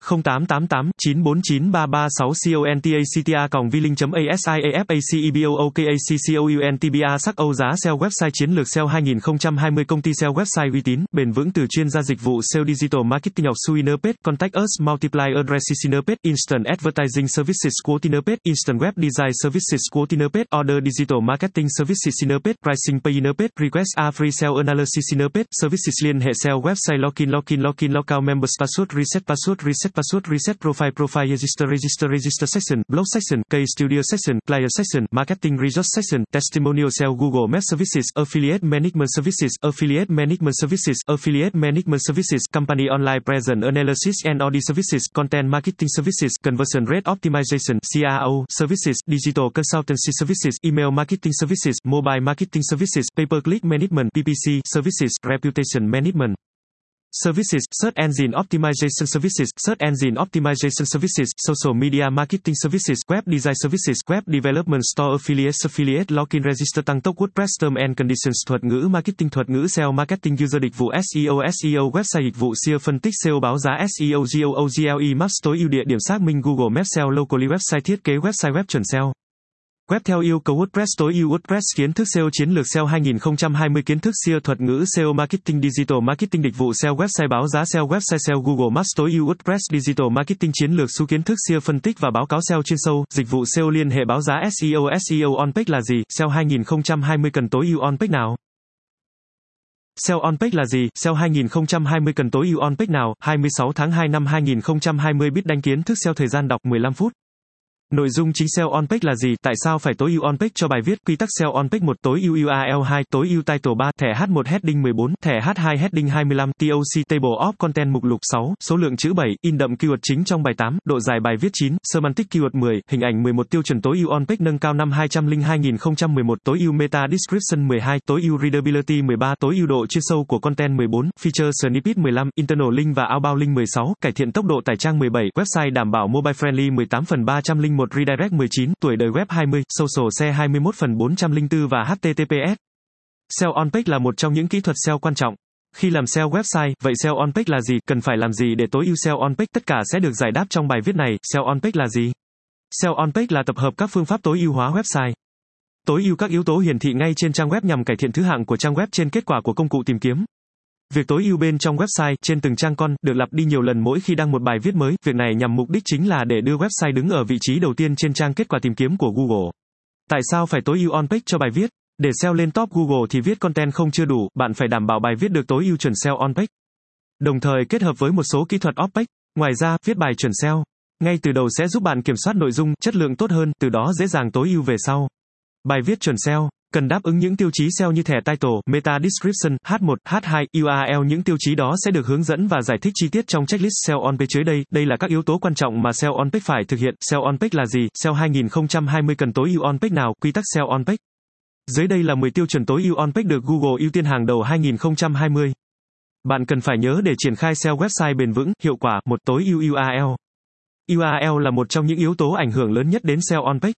0888949336 contactacvlink.asiafacebookaccontba sắc Âu giá SEO website chiến lược SEO 2020 công ty SEO website uy tín, bền vững từ chuyên gia dịch vụ SEO Digital Marketing of Winner Page, Contact Us Multiply Address Winner Page, Instant Advertising Services Winner Page, Instant Web Design Services Winner Page, Order Digital Marketing Services Winner Page, Pricing Winner Page, Request a Free SEO Analysis Winner Page, Services liên hệ SEO website Login Lockout Members Password Reset Profile Register Section, Blog Section, Case Studio Section, Client Section, Marketing Resource Section, Testimonial SEO Google Maps Services, Affiliate Management Services, Company Online Presence Analysis and Audit Services, Content Marketing Services, Conversion Rate Optimization, CRO Services, Digital Consultancy Services, Email Marketing Services, Mobile Marketing Services, Pay-per-click Management PPC Services, Reputation Management Services, Search Engine Optimization Services, Social Media Marketing Services, Web Design Services, Web Development Store Affiliate Login Register tăng tốc WordPress Term and Conditions thuật ngữ Marketing thuật ngữ SEO Marketing User dịch vụ SEO Website dịch vụ SEO phân tích SEO báo giá SEO GOOGLE Maps tối ưu địa điểm xác minh Google Maps SEO Locally Website thiết kế website web chuẩn SEO Web theo yêu cầu WordPress tối ưu WordPress kiến thức SEO chiến lược SEO 2020 kiến thức SEO thuật ngữ SEO Marketing Digital Marketing dịch vụ SEO website báo giá SEO website SEO Google Maps tối ưu WordPress Digital Marketing chiến lược xu kiến thức SEO phân tích và báo cáo SEO chuyên sâu dịch vụ SEO liên hệ báo giá SEO on page là gì SEO 2020 cần tối ưu on page nào SEO on page là gì SEO 2020 cần tối ưu on page nào 26 tháng 2 năm 2020 biết đánh kiến thức SEO thời gian đọc 15 phút Nội dung chính SEO on page là gì? Tại sao phải tối ưu on page cho bài viết? Quy tắc SEO on page 1 tối ưu URL 2 tối ưu title 3 thẻ H1 heading 14 thẻ H2 heading 25 TOC table of content mục lục 6 số lượng chữ 7 in đậm keyword chính trong bài 8 độ dài bài viết 9 semantic keyword 10 hình ảnh 11 tiêu chuẩn tối ưu on page nâng cao năm 2011 tối ưu meta description 12 tối ưu readability 13 tối ưu độ chuyên sâu của content 14 feature snippet 15 internal link và outbound link 16 cải thiện tốc độ tải trang 17 website đảm bảo mobile friendly 18 phần 301 redirect 19 tuổi đời web 20 social share 21 phần 404 và HTTPS SEO on page là một trong những kỹ thuật SEO quan trọng. Khi làm SEO website, vậy SEO on page là gì? Cần phải làm gì để tối ưu SEO on page? Tất cả sẽ được giải đáp trong bài viết này. SEO on page là gì? SEO on page là tập hợp các phương pháp tối ưu hóa website. Tối ưu các yếu tố hiển thị ngay trên trang web nhằm cải thiện thứ hạng của trang web trên kết quả của công cụ tìm kiếm. Việc tối ưu bên trong website, trên từng trang con, được lặp đi nhiều lần mỗi khi đăng một bài viết mới. Việc này nhằm mục đích chính là để đưa website đứng ở vị trí đầu tiên trên trang kết quả tìm kiếm của Google. Tại sao phải tối ưu on page cho bài viết? Để SEO lên top Google thì viết content không chưa đủ, bạn phải đảm bảo bài viết được tối ưu chuẩn SEO on page. Đồng thời kết hợp với một số kỹ thuật off page. Ngoài ra, viết bài chuẩn SEO ngay từ đầu sẽ giúp bạn kiểm soát nội dung, chất lượng tốt hơn, từ đó dễ dàng tối ưu về sau. Bài viết chuẩn SEO cần đáp ứng những tiêu chí SEO như thẻ title, meta description, H1, H2, URL. Những tiêu chí đó sẽ được hướng dẫn và giải thích chi tiết trong checklist SEO on page dưới đây. Đây là các yếu tố quan trọng mà SEO on page phải thực hiện. SEO on page là gì? SEO 2020 cần tối ưu on page nào? Quy tắc SEO on page. Dưới đây là 10 tiêu chuẩn tối ưu on page được Google ưu tiên hàng đầu 2020. Bạn cần phải nhớ để triển khai SEO website bền vững, hiệu quả. 1. Tối ưu URL. URL là một trong những yếu tố ảnh hưởng lớn nhất đến SEO on page.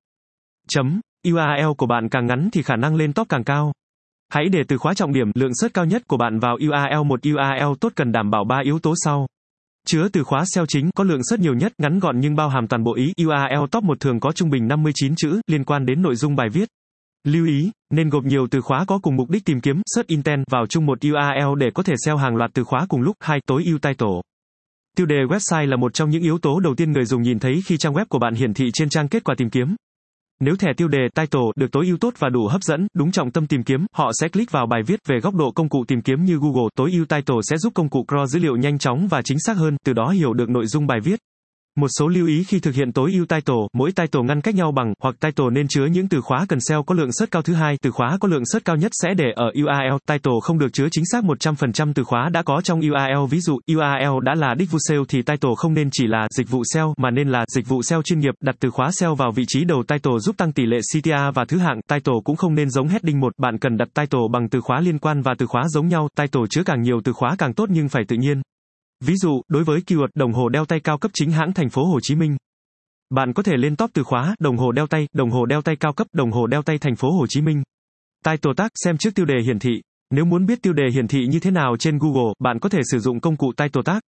URL của bạn càng ngắn thì khả năng lên top càng cao. Hãy để từ khóa trọng điểm, lượng search cao nhất của bạn vào URL. Một URL tốt cần đảm bảo 3 yếu tố sau. Chứa từ khóa SEO chính, có lượng search nhiều nhất, ngắn gọn nhưng bao hàm toàn bộ ý. URL top 1 thường có trung bình 59 chữ, liên quan đến nội dung bài viết. Lưu ý, nên gộp nhiều từ khóa có cùng mục đích tìm kiếm, search intent, vào chung một URL để có thể SEO hàng loạt từ khóa cùng lúc. 2. Tối ưu title. Tiêu đề website là một trong những yếu tố đầu tiên người dùng nhìn thấy khi trang web của bạn hiển thị trên trang kết quả tìm kiếm. Nếu thẻ tiêu đề title được tối ưu tốt và đủ hấp dẫn, đúng trọng tâm tìm kiếm, họ sẽ click vào bài viết. Về góc độ công cụ tìm kiếm như Google, tối ưu title sẽ giúp công cụ crawl dữ liệu nhanh chóng và chính xác hơn, từ đó hiểu được nội dung bài viết. Một số lưu ý khi thực hiện tối ưu title, mỗi title ngăn cách nhau bằng, hoặc title nên chứa những từ khóa cần SEO có lượng search cao. Thứ hai, từ khóa có lượng search cao nhất sẽ để ở URL. Title không được chứa chính xác 100% từ khóa đã có trong URL. Ví dụ, URL đã là dịch vụ SEO thì title không nên chỉ là dịch vụ SEO mà nên là dịch vụ SEO chuyên nghiệp. Đặt từ khóa SEO vào vị trí đầu title giúp tăng tỷ lệ CTR và thứ hạng. Title cũng không nên giống heading 1, bạn cần đặt title bằng từ khóa liên quan và từ khóa giống nhau. Title chứa càng nhiều từ khóa càng tốt nhưng phải tự nhiên. Ví dụ, đối với keyword đồng hồ đeo tay cao cấp chính hãng thành phố Hồ Chí Minh, bạn có thể lên top từ khóa đồng hồ đeo tay cao cấp, đồng hồ đeo tay thành phố Hồ Chí Minh. Title tag, xem trước tiêu đề hiển thị. Nếu muốn biết tiêu đề hiển thị như thế nào trên Google, bạn có thể sử dụng công cụ title tag.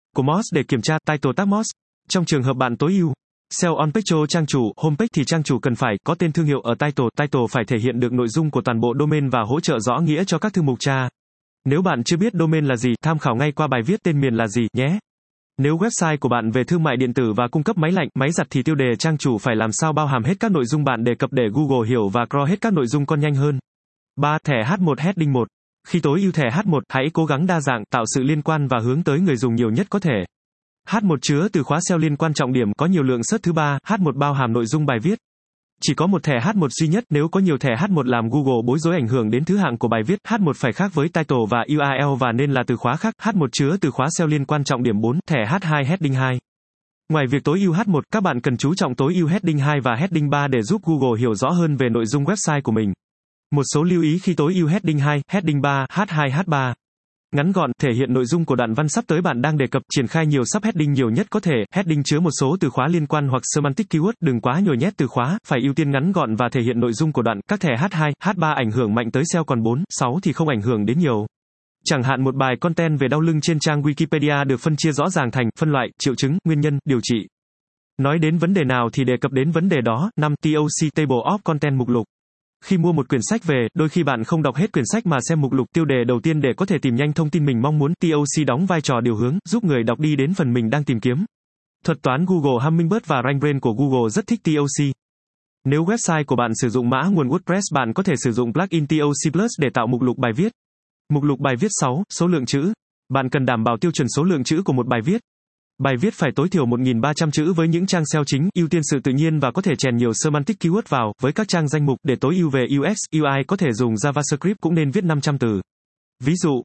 của Moz để kiểm tra title tag Moz. Trong trường hợp bạn tối ưu SEO on page cho trang chủ, homepage thì trang chủ cần phải có tên thương hiệu ở title phải thể hiện được nội dung của toàn bộ domain và hỗ trợ rõ nghĩa cho các thư mục tra. Nếu bạn chưa biết domain là gì, tham khảo ngay qua bài viết tên miền là gì nhé. Nếu website của bạn về thương mại điện tử và cung cấp máy lạnh, máy giặt thì tiêu đề trang chủ phải làm sao bao hàm hết các nội dung bạn đề cập để Google hiểu và crawl hết các nội dung con nhanh hơn. 3. Thẻ H1 Heading 1. Khi tối ưu thẻ H1, hãy cố gắng đa dạng, tạo sự liên quan và hướng tới người dùng nhiều nhất có thể. H1 chứa từ khóa SEO liên quan trọng điểm có nhiều lượng search. Thứ ba, H1 bao hàm nội dung bài viết. Chỉ có một thẻ H1 duy nhất, nếu có nhiều thẻ H1 làm Google bối rối ảnh hưởng đến thứ hạng của bài viết. H1 phải khác với title và URL và nên là từ khóa khác. H1 chứa từ khóa SEO liên quan trọng điểm 4, thẻ H2 Heading 2. Ngoài việc tối ưu H1, các bạn cần chú trọng tối ưu Heading 2 và Heading 3 để giúp Google hiểu rõ hơn về nội dung website của mình. Một số lưu ý khi tối ưu Heading 2, Heading 3, H2, H3. Ngắn gọn, thể hiện nội dung của đoạn văn sắp tới bạn đang đề cập, triển khai nhiều subheading nhiều nhất có thể. Heading chứa một số từ khóa liên quan hoặc semantic keyword, đừng quá nhồi nhét từ khóa, phải ưu tiên ngắn gọn và thể hiện nội dung của đoạn. Các thẻ H2, H3 ảnh hưởng mạnh tới SEO còn 4, 6 thì không ảnh hưởng đến nhiều. Chẳng hạn một bài content về đau lưng trên trang Wikipedia được phân chia rõ ràng thành phân loại, triệu chứng, nguyên nhân, điều trị. Nói đến vấn đề nào thì đề cập đến vấn đề đó. 5. TOC Table of Content mục lục. Khi mua một quyển sách về, đôi khi bạn không đọc hết quyển sách mà xem mục lục tiêu đề đầu tiên để có thể tìm nhanh thông tin mình mong muốn. TOC đóng vai trò điều hướng, giúp người đọc đi đến phần mình đang tìm kiếm. Thuật toán Google Hummingbird và RankBrain của Google rất thích TOC. Nếu website của bạn sử dụng mã nguồn WordPress, bạn có thể sử dụng plugin TOC Plus để tạo mục lục bài viết. Mục lục bài viết 6, số lượng chữ. Bạn cần đảm bảo tiêu chuẩn số lượng chữ của một bài viết. Bài viết phải tối thiểu 1.300 chữ với những trang SEO chính, ưu tiên sự tự nhiên và có thể chèn nhiều semantic keyword vào. Với các trang danh mục, để tối ưu về UX, UI có thể dùng JavaScript cũng nên viết 500 từ. Ví dụ,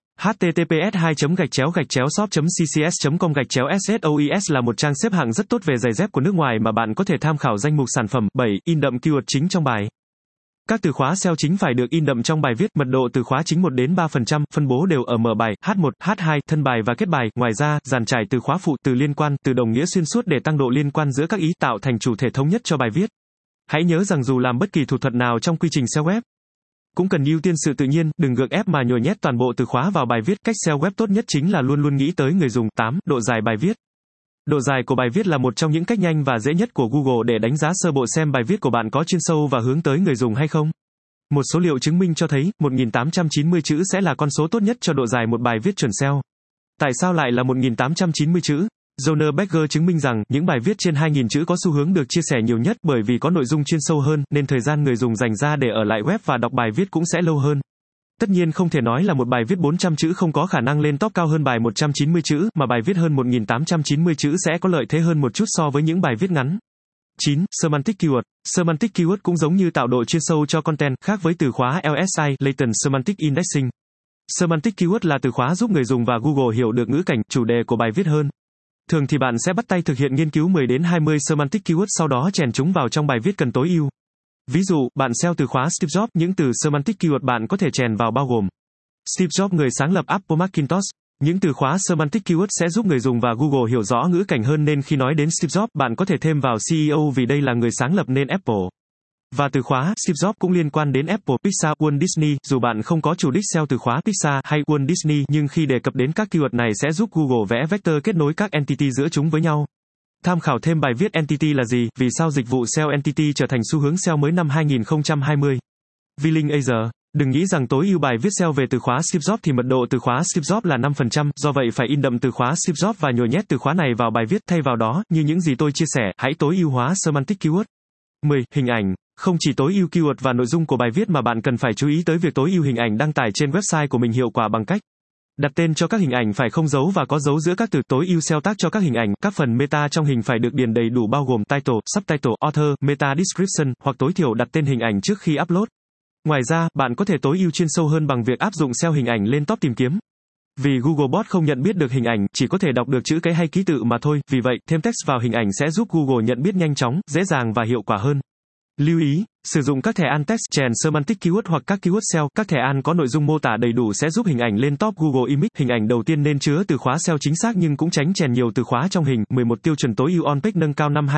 https://shop.ccs.com/SSOIS là một trang xếp hạng rất tốt về giày dép của nước ngoài mà bạn có thể tham khảo danh mục sản phẩm. 7. In đậm keyword chính trong bài. Các từ khóa SEO chính phải được in đậm trong bài viết, mật độ từ khóa chính 1 đến 3%, phân bố đều ở mở bài, H1, H2, thân bài và kết bài. Ngoài ra, dàn trải từ khóa phụ, từ liên quan, từ đồng nghĩa xuyên suốt để tăng độ liên quan giữa các ý, tạo thành chủ thể thống nhất cho bài viết. Hãy nhớ rằng dù làm bất kỳ thủ thuật nào trong quy trình SEO web, cũng cần ưu tiên sự tự nhiên, đừng gượng ép mà nhồi nhét toàn bộ từ khóa vào bài viết. Cách SEO web tốt nhất chính là luôn luôn nghĩ tới người dùng. 8. Độ dài bài viết. Độ dài của bài viết là một trong những cách nhanh và dễ nhất của Google để đánh giá sơ bộ xem bài viết của bạn có chuyên sâu và hướng tới người dùng hay không. Một số liệu chứng minh cho thấy, 1.890 chữ sẽ là con số tốt nhất cho độ dài một bài viết chuẩn SEO. Tại sao lại là 1.890 chữ? Joner Becker chứng minh rằng, những bài viết trên 2.000 chữ có xu hướng được chia sẻ nhiều nhất bởi vì có nội dung chuyên sâu hơn, nên thời gian người dùng dành ra để ở lại web và đọc bài viết cũng sẽ lâu hơn. Tất nhiên không thể nói là một bài viết 400 chữ không có khả năng lên top cao hơn bài 190 chữ, mà bài viết hơn 1.890 chữ sẽ có lợi thế hơn một chút so với những bài viết ngắn. 9. Semantic keyword. Semantic keyword cũng giống như tạo độ chuyên sâu cho content, khác với từ khóa LSI, Latent Semantic Indexing. Semantic keyword là từ khóa giúp người dùng và Google hiểu được ngữ cảnh, chủ đề của bài viết hơn. Thường thì bạn sẽ bắt tay thực hiện nghiên cứu 10 đến 20 semantic keyword sau đó chèn chúng vào trong bài viết cần tối ưu. Ví dụ, bạn SEO từ khóa Steve Jobs, những từ semantic keyword bạn có thể chèn vào bao gồm Steve Jobs, người sáng lập Apple Macintosh. Những từ khóa semantic keyword sẽ giúp người dùng và Google hiểu rõ ngữ cảnh hơn nên khi nói đến Steve Jobs, bạn có thể thêm vào CEO vì đây là người sáng lập nên Apple. Và từ khóa Steve Jobs cũng liên quan đến Apple, Pixar, Walt Disney, dù bạn không có chủ đích SEO từ khóa Pixar hay Walt Disney, nhưng khi đề cập đến các keyword này sẽ giúp Google vẽ vector kết nối các entity giữa chúng với nhau. Tham khảo thêm bài viết Entity là gì, vì sao dịch vụ SEO Entity trở thành xu hướng SEO mới năm 2020. Villing Asia. Đừng nghĩ rằng tối ưu bài viết SEO về từ khóa Steve Jobs thì mật độ từ khóa Steve Jobs là 5%, do vậy phải in đậm từ khóa Steve Jobs và nhồi nhét từ khóa này vào bài viết, thay vào đó, như những gì tôi chia sẻ, hãy tối ưu hóa semantic keyword. 10. Hình ảnh. Không chỉ tối ưu keyword và nội dung của bài viết mà bạn cần phải chú ý tới việc tối ưu hình ảnh đăng tải trên website của mình hiệu quả bằng cách đặt tên cho các hình ảnh phải không dấu và có dấu giữa các từ. Tối ưu SEO tag cho các hình ảnh, các phần meta trong hình phải được điền đầy đủ bao gồm title, subtitle, author, meta description, hoặc tối thiểu đặt tên hình ảnh trước khi upload. Ngoài ra, bạn có thể tối ưu chuyên sâu hơn bằng việc áp dụng SEO hình ảnh lên top tìm kiếm. Vì Googlebot không nhận biết được hình ảnh, chỉ có thể đọc được chữ cái hay ký tự mà thôi, vì vậy, thêm text vào hình ảnh sẽ giúp Google nhận biết nhanh chóng, dễ dàng và hiệu quả hơn. Lưu ý, sử dụng các thẻ alt text chèn semantic keyword hoặc các keyword SEO, các thẻ alt có nội dung mô tả đầy đủ sẽ giúp hình ảnh lên top Google Image. Hình ảnh đầu tiên nên chứa từ khóa SEO chính xác nhưng cũng tránh chèn nhiều từ khóa trong hình. 11 tiêu chuẩn tối ưu on page nâng cao năm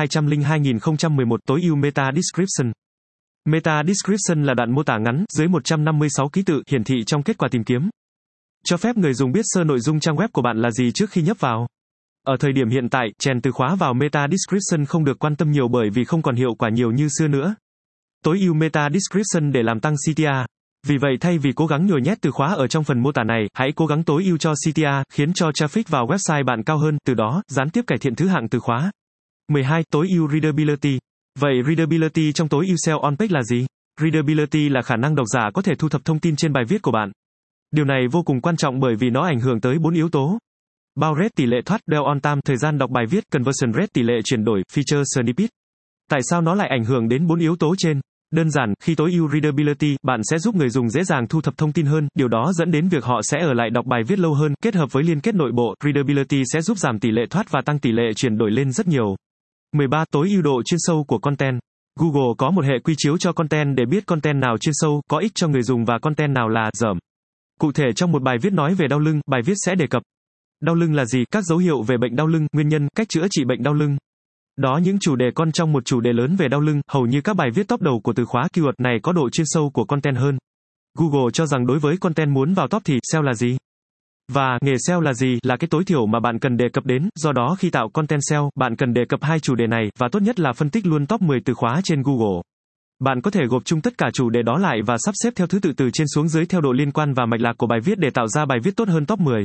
2011 tối ưu meta description. Meta description là đoạn mô tả ngắn, dưới 156 ký tự, hiển thị trong kết quả tìm kiếm. Cho phép người dùng biết sơ nội dung trang web của bạn là gì trước khi nhấp vào. Ở thời điểm hiện tại, chèn từ khóa vào meta description không được quan tâm nhiều bởi vì không còn hiệu quả nhiều như xưa nữa. Tối ưu meta description để làm tăng CTR. Vì vậy thay vì cố gắng nhồi nhét từ khóa ở trong phần mô tả này, hãy cố gắng tối ưu cho CTR, khiến cho traffic vào website bạn cao hơn, từ đó, gián tiếp cải thiện thứ hạng từ khóa. 12. Tối ưu readability. Vậy readability trong tối ưu SEO on-page là gì? Readability là khả năng độc giả có thể thu thập thông tin trên bài viết của bạn. Điều này vô cùng quan trọng bởi vì nó ảnh hưởng tới 4 yếu tố. Bounce rate tỷ lệ thoát, dwell on time, thời gian đọc bài viết, conversion rate tỷ lệ chuyển đổi, feature snippet. Tại sao nó lại ảnh hưởng đến 4 yếu tố trên? Đơn giản, khi tối ưu readability, bạn sẽ giúp người dùng dễ dàng thu thập thông tin hơn, điều đó dẫn đến việc họ sẽ ở lại đọc bài viết lâu hơn, kết hợp với liên kết nội bộ, readability sẽ giúp giảm tỷ lệ thoát và tăng tỷ lệ chuyển đổi lên rất nhiều. 13. Tối ưu độ chuyên sâu của content. Google có một hệ quy chiếu cho content để biết content nào chuyên sâu, có ích cho người dùng và content nào là dởm. Cụ thể trong một bài viết nói về đau lưng, bài viết sẽ đề cập đau lưng là gì, các dấu hiệu về bệnh đau lưng, nguyên nhân, cách chữa trị bệnh đau lưng. Đó những chủ đề con trong một chủ đề lớn về đau lưng, hầu như các bài viết top đầu của từ khóa keyword này có độ chuyên sâu của content hơn. Google cho rằng đối với content muốn vào top thì SEO là gì? Và nghề SEO là gì là cái tối thiểu mà bạn cần đề cập đến, do đó khi tạo content SEO, bạn cần đề cập hai chủ đề này, và tốt nhất là phân tích luôn top 10 từ khóa trên Google. Bạn có thể gộp chung tất cả chủ đề đó lại và sắp xếp theo thứ tự từ trên xuống dưới theo độ liên quan và mạch lạc của bài viết để tạo ra bài viết tốt hơn top 10.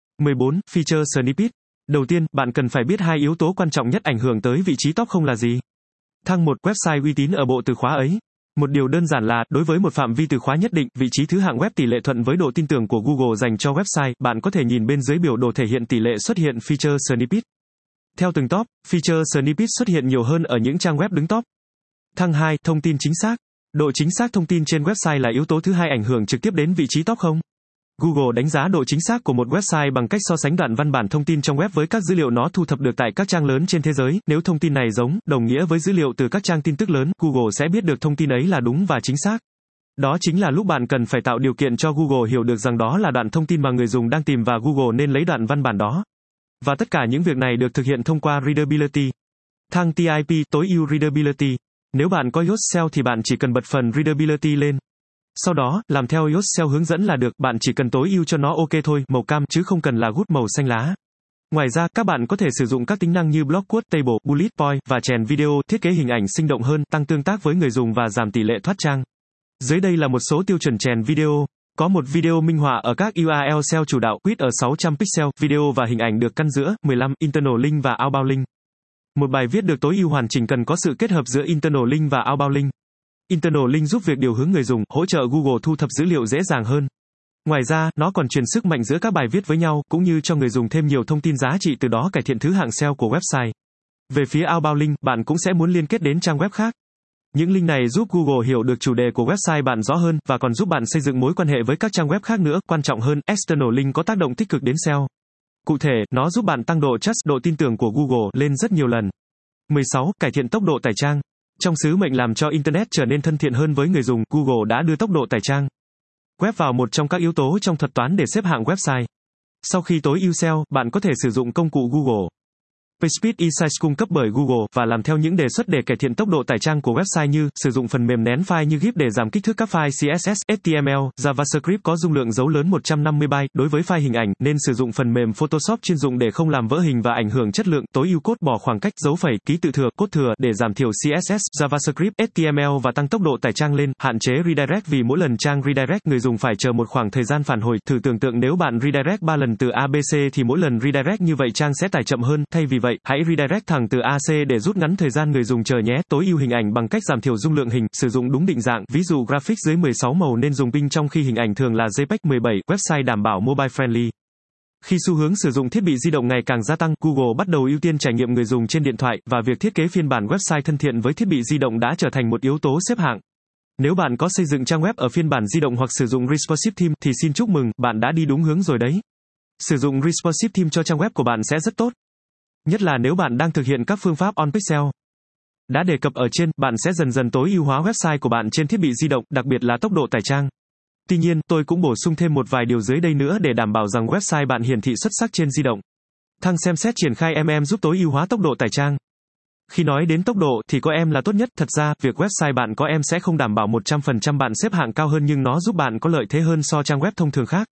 14. Feature snippet. Đầu tiên, bạn cần phải biết hai yếu tố quan trọng nhất ảnh hưởng tới vị trí top không là gì. Thăng một website uy tín ở bộ từ khóa ấy. Một điều đơn giản là, đối với một phạm vi từ khóa nhất định, vị trí thứ hạng web tỷ lệ thuận với độ tin tưởng của Google dành cho website, bạn có thể nhìn bên dưới biểu đồ thể hiện tỷ lệ xuất hiện feature snippet. Theo từng top, feature snippet xuất hiện nhiều hơn ở những trang web đứng top. Thăng 2, thông tin chính xác. Độ chính xác thông tin trên website là yếu tố thứ hai ảnh hưởng trực tiếp đến vị trí top không? Google đánh giá độ chính xác của một website bằng cách so sánh đoạn văn bản thông tin trong web với các dữ liệu nó thu thập được tại các trang lớn trên thế giới. Nếu thông tin này giống, đồng nghĩa với dữ liệu từ các trang tin tức lớn, Google sẽ biết được thông tin ấy là đúng và chính xác. Đó chính là lúc bạn cần phải tạo điều kiện cho Google hiểu được rằng đó là đoạn thông tin mà người dùng đang tìm và Google nên lấy đoạn văn bản đó. Và tất cả những việc này được thực hiện thông qua readability. Thăng TIP, tối ưu readability. Nếu bạn có Yoast SEO thì bạn chỉ cần bật phần readability lên. Sau đó, làm theo Yoast SEO hướng dẫn là được, bạn chỉ cần tối ưu cho nó ok thôi, màu cam, chứ không cần là gút màu xanh lá. Ngoài ra, các bạn có thể sử dụng các tính năng như block quote, table, bullet point, và chèn video, thiết kế hình ảnh sinh động hơn, tăng tương tác với người dùng và giảm tỷ lệ thoát trang. Dưới đây là một số tiêu chuẩn chèn video. Có một video minh họa ở các URL SEO chủ đạo, width ở 600 pixel, video và hình ảnh được căn giữa, 15, internal link và outbound link. Một bài viết được tối ưu hoàn chỉnh cần có sự kết hợp giữa internal link và outbound link. Internal link giúp việc điều hướng người dùng, hỗ trợ Google thu thập dữ liệu dễ dàng hơn. Ngoài ra, nó còn truyền sức mạnh giữa các bài viết với nhau, cũng như cho người dùng thêm nhiều thông tin giá trị từ đó cải thiện thứ hạng SEO của website. Về phía outbound link, bạn cũng sẽ muốn liên kết đến trang web khác. Những link này giúp Google hiểu được chủ đề của website bạn rõ hơn, và còn giúp bạn xây dựng mối quan hệ với các trang web khác nữa. Quan trọng hơn, external link có tác động tích cực đến SEO. Cụ thể, nó giúp bạn tăng độ trust, độ tin tưởng của Google lên rất nhiều lần. 16. Cải thiện tốc độ tải trang. Trong sứ mệnh làm cho Internet trở nên thân thiện hơn với người dùng, Google đã đưa tốc độ tải trang web vào một trong các yếu tố trong thuật toán để xếp hạng website. Sau khi tối ưu SEO, bạn có thể sử dụng công cụ Google PageSpeed Insights cung cấp bởi Google và làm theo những đề xuất để cải thiện tốc độ tải trang của website như sử dụng phần mềm nén file như GIF để giảm kích thước các file CSS, HTML, JavaScript có dung lượng dấu lớn 150 byte. Đối với file hình ảnh, nên sử dụng phần mềm Photoshop chuyên dụng để không làm vỡ hình và ảnh hưởng chất lượng. Tối ưu code, bỏ khoảng cách, dấu phẩy, ký tự thừa, code thừa để giảm thiểu CSS, JavaScript, HTML và tăng tốc độ tải trang lên. Hạn chế redirect vì mỗi lần trang redirect người dùng phải chờ một khoảng thời gian phản hồi. Thử tưởng tượng nếu bạn redirect 3 lần từ ABC thì mỗi lần redirect như vậy trang sẽ tải chậm hơn. Thay vì vậy, hãy redirect thẳng từ AC để rút ngắn thời gian người dùng chờ nhé. Tối ưu hình ảnh bằng cách giảm thiểu dung lượng hình, sử dụng đúng định dạng, ví dụ graphics dưới 16 màu nên dùng PNG trong khi hình ảnh thường là JPEG 17, website đảm bảo mobile friendly. Khi xu hướng sử dụng thiết bị di động ngày càng gia tăng, Google bắt đầu ưu tiên trải nghiệm người dùng trên điện thoại, và việc thiết kế phiên bản website thân thiện với thiết bị di động đã trở thành một yếu tố xếp hạng. Nếu bạn có xây dựng trang web ở phiên bản di động hoặc sử dụng responsive theme thì xin chúc mừng, bạn đã đi đúng hướng rồi đấy. Sử dụng responsive theme cho trang web của bạn sẽ rất tốt. Nhất là nếu bạn đang thực hiện các phương pháp on-page SEO. Đã đề cập ở trên, bạn sẽ dần dần tối ưu hóa website của bạn trên thiết bị di động, đặc biệt là tốc độ tải trang. Tuy nhiên, tôi cũng bổ sung thêm một vài điều dưới đây nữa để đảm bảo rằng website bạn hiển thị xuất sắc trên di động. Thăng xem xét triển khai giúp tối ưu hóa tốc độ tải trang. Khi nói đến tốc độ thì có là tốt nhất, thật ra, việc website bạn có sẽ không đảm bảo 100% bạn xếp hạng cao hơn nhưng nó giúp bạn có lợi thế hơn so trang web thông thường khác.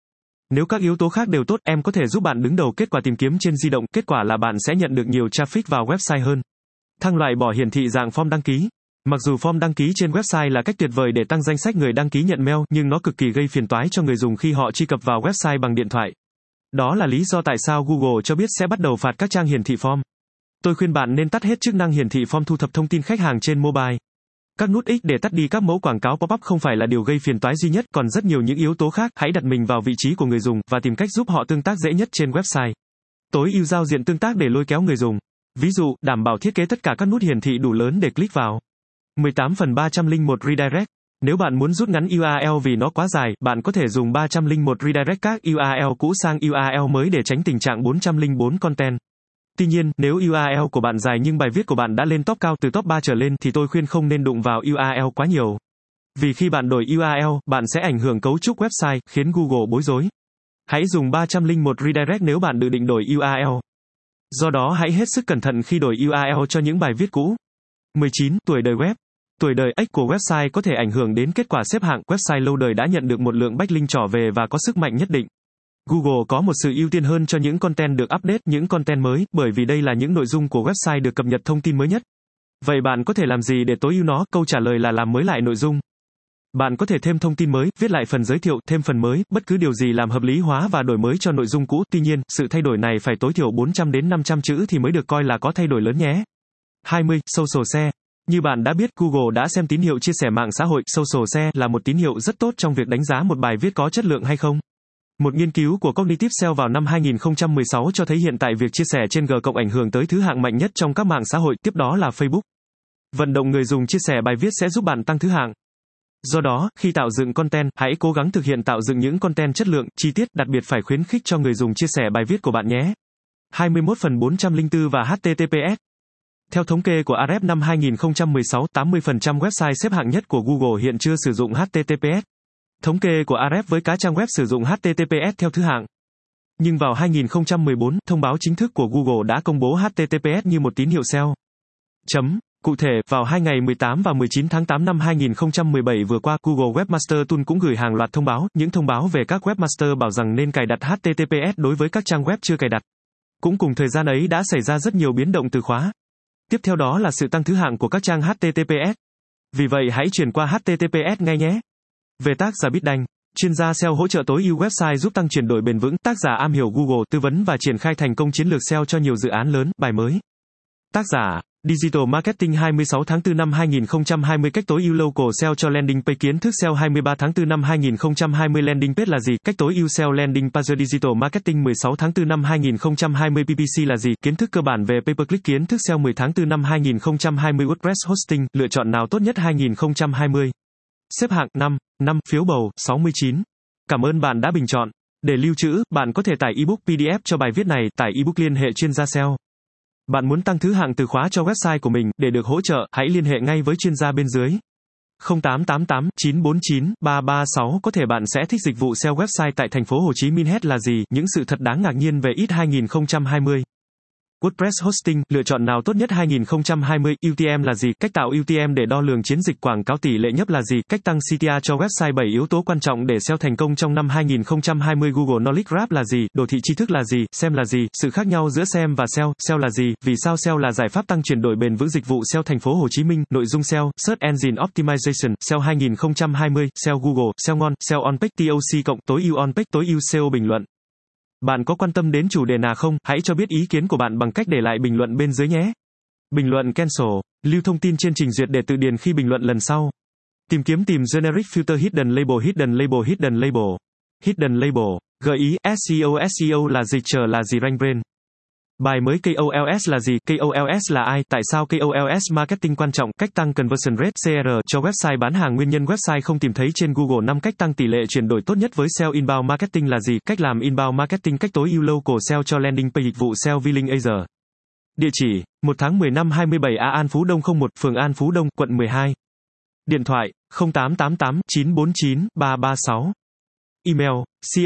Nếu các yếu tố khác đều tốt, em có thể giúp bạn đứng đầu kết quả tìm kiếm trên di động, kết quả là bạn sẽ nhận được nhiều traffic vào website hơn. Thăng loại bỏ hiển thị dạng form đăng ký. Mặc dù form đăng ký trên website là cách tuyệt vời để tăng danh sách người đăng ký nhận mail, nhưng nó cực kỳ gây phiền toái cho người dùng khi họ truy cập vào website bằng điện thoại. Đó là lý do tại sao Google cho biết sẽ bắt đầu phạt các trang hiển thị form. Tôi khuyên bạn nên tắt hết chức năng hiển thị form thu thập thông tin khách hàng trên mobile. Các nút X để tắt đi các mẫu quảng cáo pop-up không phải là điều gây phiền toái duy nhất, còn rất nhiều những yếu tố khác. Hãy đặt mình vào vị trí của người dùng và tìm cách giúp họ tương tác dễ nhất trên website. Tối ưu giao diện tương tác để lôi kéo người dùng. Ví dụ, đảm bảo thiết kế tất cả các nút hiển thị đủ lớn để click vào. 18/301 Redirect. Nếu bạn muốn rút ngắn URL vì nó quá dài, bạn có thể dùng 301 Redirect các URL cũ sang URL mới để tránh tình trạng 404 content. Tuy nhiên, nếu URL của bạn dài nhưng bài viết của bạn đã lên top cao từ top 3 trở lên thì tôi khuyên không nên đụng vào URL quá nhiều. Vì khi bạn đổi URL, bạn sẽ ảnh hưởng cấu trúc website, khiến Google bối rối. Hãy dùng 301 Redirect nếu bạn dự định đổi URL. Do đó hãy hết sức cẩn thận khi đổi URL cho những bài viết cũ. 19. Tuổi đời web. Tuổi đời X của website có thể ảnh hưởng đến kết quả xếp hạng. Website lâu đời đã nhận được một lượng backlink trỏ về và có sức mạnh nhất định. Google có một sự ưu tiên hơn cho những content được update, những content mới, bởi vì đây là những nội dung của website được cập nhật thông tin mới nhất. Vậy bạn có thể làm gì để tối ưu nó? Câu trả lời là làm mới lại nội dung. Bạn có thể thêm thông tin mới, viết lại phần giới thiệu, thêm phần mới, bất cứ điều gì làm hợp lý hóa và đổi mới cho nội dung cũ. Tuy nhiên, sự thay đổi này phải tối thiểu 400 đến 500 chữ thì mới được coi là có thay đổi lớn nhé. 20. Social Share. Như bạn đã biết, Google đã xem tín hiệu chia sẻ mạng xã hội. Social Share là một tín hiệu rất tốt trong việc đánh giá một bài viết có chất lượng hay không. Một nghiên cứu của Cognitive SEO vào năm 2016 cho thấy hiện tại việc chia sẻ trên G+ ảnh hưởng tới thứ hạng mạnh nhất trong các mạng xã hội, tiếp đó là Facebook. Vận động người dùng chia sẻ bài viết sẽ giúp bạn tăng thứ hạng. Do đó, khi tạo dựng content, hãy cố gắng thực hiện tạo dựng những content chất lượng, chi tiết, đặc biệt phải khuyến khích cho người dùng chia sẻ bài viết của bạn nhé. 21/404 và HTTPS. Theo thống kê của Ahrefs năm 2016, 80% website xếp hạng nhất của Google hiện chưa sử dụng HTTPS. Thống kê của Ahrefs với các trang web sử dụng HTTPS theo thứ hạng. Nhưng vào 2014, thông báo chính thức của Google đã công bố HTTPS như một tín hiệu SEO. Cụ thể, vào 2 ngày 18 và 19 tháng 8 năm 2017 vừa qua, Google Webmaster Tool cũng gửi hàng loạt thông báo, những thông báo về các webmaster bảo rằng nên cài đặt HTTPS đối với các trang web chưa cài đặt. Cũng cùng thời gian ấy đã xảy ra rất nhiều biến động từ khóa. Tiếp theo đó là sự tăng thứ hạng của các trang HTTPS. Vì vậy hãy chuyển qua HTTPS ngay nhé. Về tác giả BitDang, chuyên gia SEO hỗ trợ tối ưu website giúp tăng chuyển đổi bền vững, tác giả am hiểu Google, tư vấn và triển khai thành công chiến lược SEO cho nhiều dự án lớn, bài mới. Tác giả Digital Marketing 26 tháng 4 năm 2020 cách tối ưu local SEO cho landing page kiến thức SEO 23 tháng 4 năm 2020 landing page là gì? Cách tối ưu SEO landing page Digital Marketing 16 tháng 4 năm 2020 PPC là gì? Kiến thức cơ bản về pay per click kiến thức SEO 10 tháng 4 năm 2020 WordPress hosting, lựa chọn nào tốt nhất 2020. Xếp hạng 5 phiếu bầu 69. Cảm ơn bạn đã bình chọn. Để lưu trữ, bạn có thể tải ebook PDF cho bài viết này, tải ebook liên hệ chuyên gia SEO. Bạn muốn tăng thứ hạng từ khóa cho website của mình, để được hỗ trợ, hãy liên hệ ngay với chuyên gia bên dưới. 0888 949 336 Có thể bạn sẽ thích dịch vụ SEO website tại thành phố Hồ Chí Minh. Hết là gì? Những sự thật đáng ngạc nhiên về IT 2020. WordPress hosting, lựa chọn nào tốt nhất 2020, UTM là gì? Cách tạo UTM để đo lường chiến dịch quảng cáo tỷ lệ nhấp là gì? Cách tăng CTR cho website 7 yếu tố quan trọng để SEO thành công trong năm 2020 Google Knowledge Graph là gì? Đồ thị tri thức là gì? SEM là gì? Sự khác nhau giữa SEM và SEO, SEO là gì? Vì sao SEO là giải pháp tăng chuyển đổi bền vững dịch vụ SEO thành phố Hồ Chí Minh? Nội dung SEO, Search Engine Optimization, SEO 2020, SEO Google, SEO ngon, SEO on page TOC cộng, tối ưu on page, tối ưu SEO bình luận. Bạn có quan tâm đến chủ đề nào không? Hãy cho biết ý kiến của bạn bằng cách để lại bình luận bên dưới nhé. Bình luận cancel. Lưu thông tin trên trình duyệt để tự điền khi bình luận lần sau. Tìm kiếm tìm generic filter hidden label hidden label hidden label. Hidden label. Gợi ý SEO là dịch trở là gì rank brain. Bài mới KOLS là gì? KOLS là ai? Tại sao KOLS marketing quan trọng? Cách tăng conversion rate CR cho website bán hàng. Nguyên nhân website không tìm thấy trên Google. 5 cách tăng tỷ lệ chuyển đổi tốt nhất với SEO inbound marketing là gì? Cách làm inbound marketing. Cách tối ưu local SEO cho landing page. Dịch vụ SEO Billing Azure. Địa chỉ: 1 tháng 10 năm 27 A An Phú Đông 01, phường An Phú Đông, quận 12. Điện thoại: 0888 949 336. Email: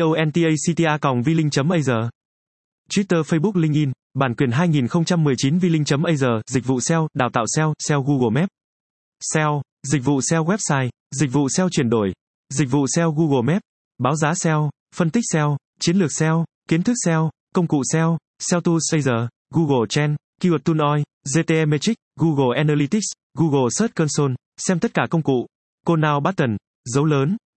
contacta@vlink.azure. Twitter, Facebook, LinkedIn. Bản quyền 2019 vlink.azure, dịch vụ SEO, đào tạo SEO, SEO Google Maps. SEO, dịch vụ SEO website, dịch vụ SEO chuyển đổi, dịch vụ SEO Google Maps, báo giá SEO, phân tích SEO, Chiến lược SEO, kiến thức SEO, công cụ SEO, SEO Tools Azure, Google Trend, Keyword Tool Oil, GTM Matrix, Google Analytics, Google Search Console, xem tất cả công cụ. Call Now Button, dấu lớn.